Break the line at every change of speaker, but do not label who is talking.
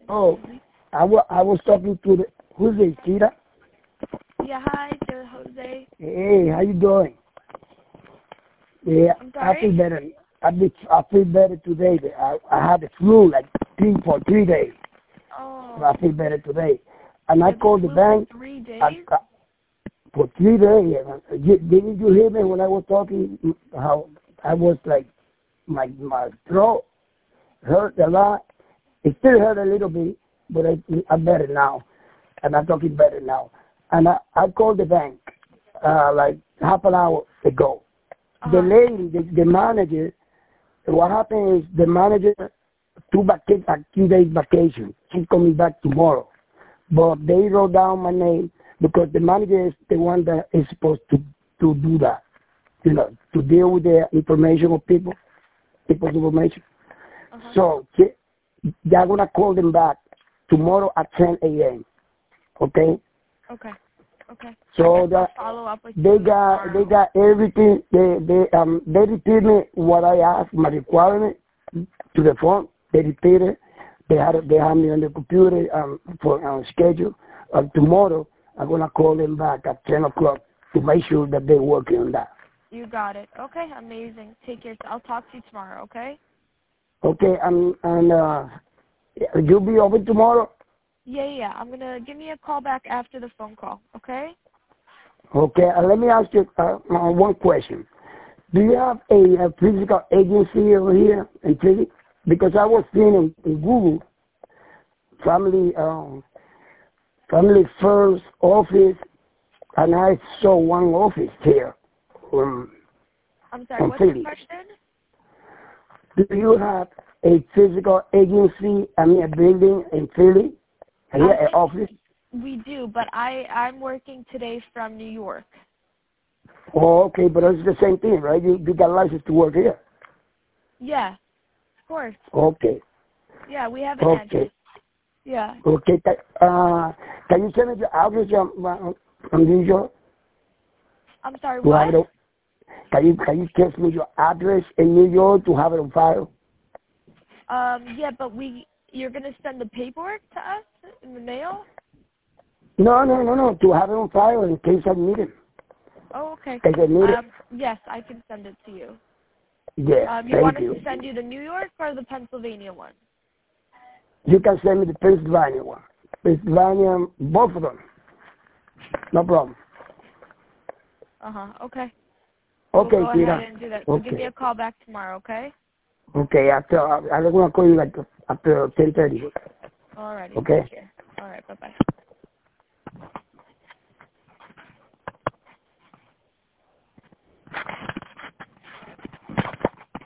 Oh, I was talking to the, who's this, Tita?
Yeah, hi, Jose.
Hey, how you doing? Yeah,
I'm
I feel
sorry?
better. I feel better today. I had the flu like for 3 days.
Oh,
I feel better today. And I
yeah, the
called the
flu for
bank
3
I,
days?
I, for 3 days. Didn't you hear me when I was talking? How I was like, my throat hurt a lot. It still hurt a little bit, but I'm better now. And I'm talking better now. And I called the bank like half an hour ago. The
Uh-huh.
lady, the manager, what happened is the manager took a 2 days vacation. She's coming back tomorrow. But they wrote down my name because the manager is the one that is supposed to do that, to deal with the information of people's information.
Uh-huh.
So they're going to call them back tomorrow at 10 a.m., okay?
Okay. Okay.
So
I guess I'll follow up with
they
you
got
tomorrow.
everything. They repeated me what I asked, my requirement to the phone. They repeated. They have me on the computer for schedule. Tomorrow I'm gonna call them back at 10 o'clock to make sure that they're working on that.
You got it. Okay, amazing. Take care. I'll talk to you tomorrow, okay?
Okay, and you'll be open tomorrow.
Yeah. I'm going to give me a call back after the phone call, okay?
Okay, let me ask you one question. Do you have a physical agency over here in Philly? Because I was seeing in Google family first office, and I saw one office here
I'm sorry, what's
Philly.
your question?
Do you have a physical agency, a building in Philly? Here, an office?
We do, but I'm working today from New York.
Oh, okay, but it's the same thing, right? You got license to work here.
Yeah, of course.
Okay.
Yeah, we have an address. Yeah.
Okay. Can you send me the address from New York?
I'm sorry,
To have
what?
it on, can you text me your address in New York to have it on file?
Yeah, but you're going to send the paperwork to us in the mail?
No. To have it on file in case I need it.
Oh, okay.
In case I need it.
Yes, I can send it to you.
Yeah.
You want
Thank
us
you.
to send you the New York or the Pennsylvania one?
You can send me the Pennsylvania one. Pennsylvania, both of them. No problem.
Okay.
Okay,
We'll go
Tita.
ahead and do that. So give me a call back tomorrow, okay?
Okay, I'm going to call you like after 10:30.
Alrighty.
Okay?
Take care.